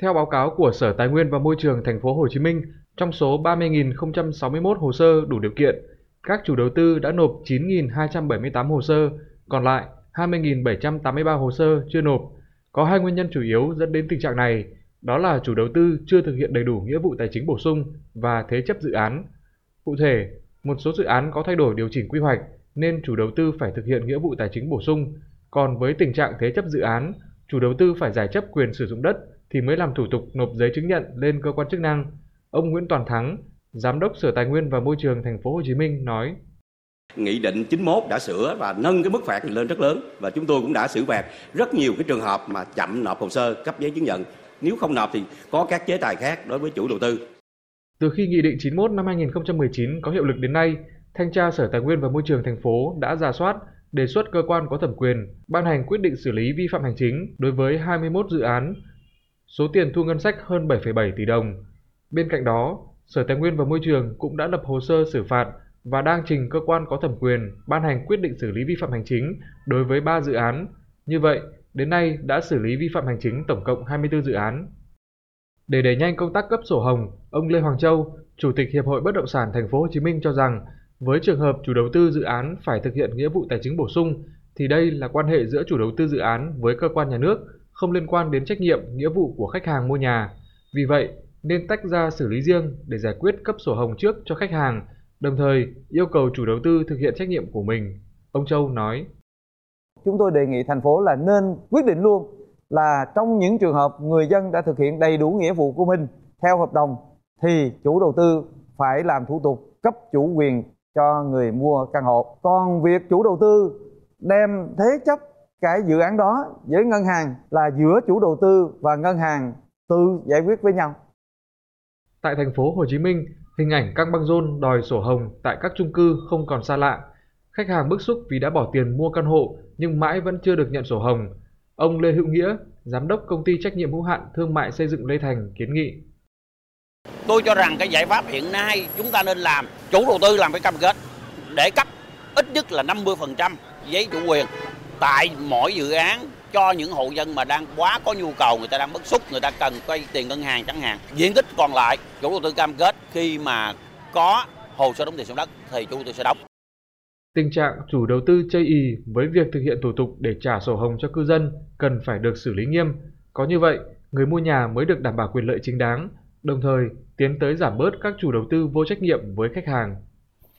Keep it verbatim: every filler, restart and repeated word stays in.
Theo báo cáo của Sở Tài nguyên và Môi trường Thành phố Hồ Chí Minh, trong số ba mươi nghìn không trăm sáu mươi mốt hồ sơ đủ điều kiện, các chủ đầu tư đã nộp chín nghìn hai trăm bảy mươi tám hồ sơ, còn lại hai mươi nghìn bảy trăm tám mươi ba hồ sơ chưa nộp. Có hai nguyên nhân chủ yếu dẫn đến tình trạng này, đó là chủ đầu tư chưa thực hiện đầy đủ nghĩa vụ tài chính bổ sung và thế chấp dự án. Cụ thể, một số dự án có thay đổi điều chỉnh quy hoạch nên chủ đầu tư phải thực hiện nghĩa vụ tài chính bổ sung, còn với tình trạng thế chấp dự án, chủ đầu tư phải giải chấp quyền sử dụng đất thì mới làm thủ tục nộp giấy chứng nhận lên cơ quan chức năng. Ông Nguyễn Toàn Thắng, Giám đốc Sở Tài nguyên và Môi trường Thành phố Hồ Chí Minh nói: Nghị định chín mươi mốt đã sửa và nâng cái mức phạt lên rất lớn, và chúng tôi cũng đã xử phạt rất nhiều cái trường hợp mà chậm nộp hồ sơ cấp giấy chứng nhận. Nếu không nộp thì có các chế tài khác đối với chủ đầu tư. Từ khi Nghị định chín mươi mốt năm hai nghìn không trăm mười chín có hiệu lực đến nay, Thanh tra Sở Tài nguyên và Môi trường thành phố đã rà soát, đề xuất cơ quan có thẩm quyền ban hành quyết định xử lý vi phạm hành chính đối với hai mươi mốt dự án, số tiền thu ngân sách hơn bảy phẩy bảy tỷ đồng. Bên cạnh đó, Sở Tài nguyên và Môi trường cũng đã lập hồ sơ xử phạt và đang trình cơ quan có thẩm quyền ban hành quyết định xử lý vi phạm hành chính đối với ba dự án. Như vậy, đến nay đã xử lý vi phạm hành chính tổng cộng hai mươi tư dự án. Để đẩy nhanh công tác cấp sổ hồng, ông Lê Hoàng Châu, Chủ tịch Hiệp hội Bất động sản Thành phố Hồ Chí Minh cho rằng, với trường hợp chủ đầu tư dự án phải thực hiện nghĩa vụ tài chính bổ sung thì đây là quan hệ giữa chủ đầu tư dự án với cơ quan nhà nước, không liên quan đến trách nhiệm, nghĩa vụ của khách hàng mua nhà. Vì vậy, nên tách ra xử lý riêng để giải quyết cấp sổ hồng trước cho khách hàng, đồng thời yêu cầu chủ đầu tư thực hiện trách nhiệm của mình. Ông Châu nói: Chúng tôi đề nghị thành phố là nên quyết định luôn là trong những trường hợp người dân đã thực hiện đầy đủ nghĩa vụ của mình theo hợp đồng thì chủ đầu tư phải làm thủ tục cấp chủ quyền cho người mua căn hộ. Còn việc chủ đầu tư đem thế chấp cái dự án đó với ngân hàng là giữa chủ đầu tư và ngân hàng tự giải quyết với nhau. Tại Thành phố Hồ Chí Minh, hình ảnh căng băng rôn đòi sổ hồng tại các chung cư không còn xa lạ. Khách hàng bức xúc vì đã bỏ tiền mua căn hộ nhưng mãi vẫn chưa được nhận sổ hồng. Ông Lê Hữu Nghĩa, Giám đốc Công ty Trách nhiệm hữu hạn Thương mại Xây dựng Lê Thành kiến nghị: Tôi cho rằng cái giải pháp hiện nay chúng ta nên làm, chủ đầu tư làm cái cam kết để cấp ít nhất là năm mươi phần trăm giấy chủ quyền tại mỗi dự án cho những hộ dân mà đang quá có nhu cầu, người ta đang bức xúc, người ta cần vay tiền ngân hàng chẳng hạn. Diện tích còn lại, chủ đầu tư cam kết khi mà có hồ sơ đóng tiền sử dụng đất thì chủ đầu tư sẽ đóng. Tình trạng chủ đầu tư chây ỳ với việc thực hiện thủ tục để trả sổ hồng cho cư dân cần phải được xử lý nghiêm. Có như vậy, người mua nhà mới được đảm bảo quyền lợi chính đáng, đồng thời tiến tới giảm bớt các chủ đầu tư vô trách nhiệm với khách hàng.